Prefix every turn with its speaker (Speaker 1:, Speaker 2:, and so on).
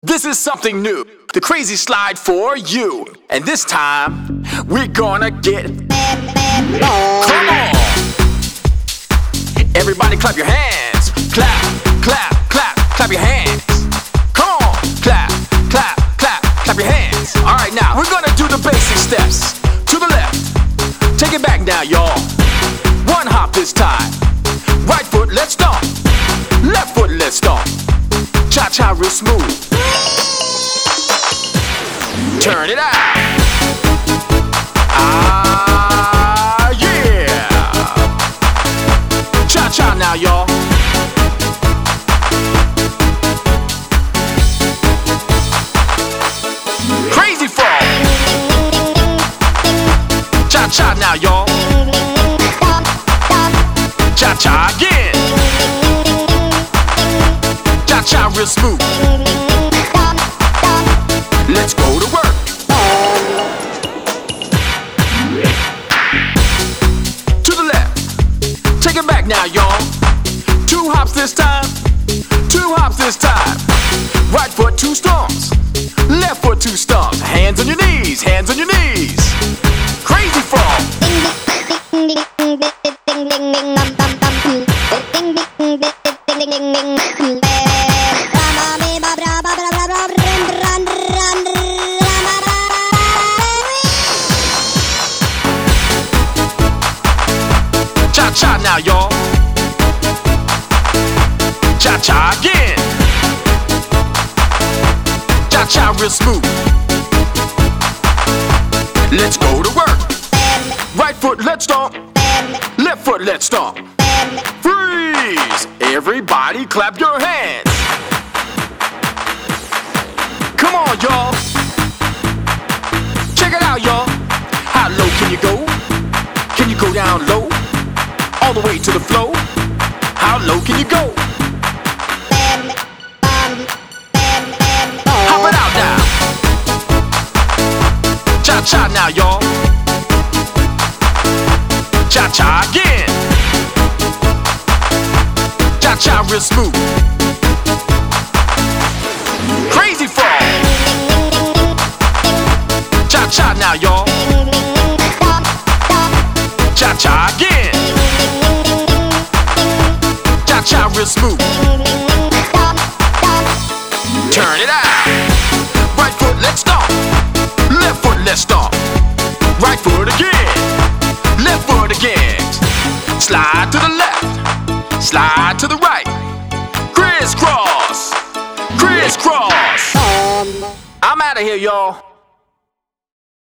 Speaker 1: This is something new, the crazy slide for you. And this time, we're gonna get come on! Everybody clap your hands. Clap, clap, clap, clap your hands. Come on, clap, clap, clap, clap your hands. Alright, now, we're gonna do the basic steps. To the left, take it back now, y'all. One hop this time. Right foot, let's stomp. Left foot, let's stomp. Cha-cha real smooth. Turn it out. Ah, yeah. Cha-cha now, y'all. Crazy frog. Cha-cha now, y'all. Cha-cha again. Cha-cha real smooth. Let's go to work. To the left. Take it back now, y'all. Two hops this time. Two hops this time. Right foot, two stomps. Left foot, two stomps. Hands on your knees. Hands on your knees. Crazy frog. Cha-cha now, y'all. Cha-cha again. Cha-cha real smooth. Let's go to work. Right foot, let's stomp. Left foot, let's stomp. Freeze! Everybody clap your hands. Come on, y'all. Check it out, y'all. How low can you go? Can you go down low? All the way to the floor. How low can you go? Hop it out now. Cha-cha now, y'all. Cha-cha again. Cha-cha real smooth. Crazy frog. Cha-cha now, y'all. Cha-cha again. Cha-cha real smooth. Turn it out. Right foot, let's stomp. Left foot, let's stomp. Right foot again. Left foot again. Slide to the left. Slide to the right. Crisscross. Crisscross. I'm out of here, y'all.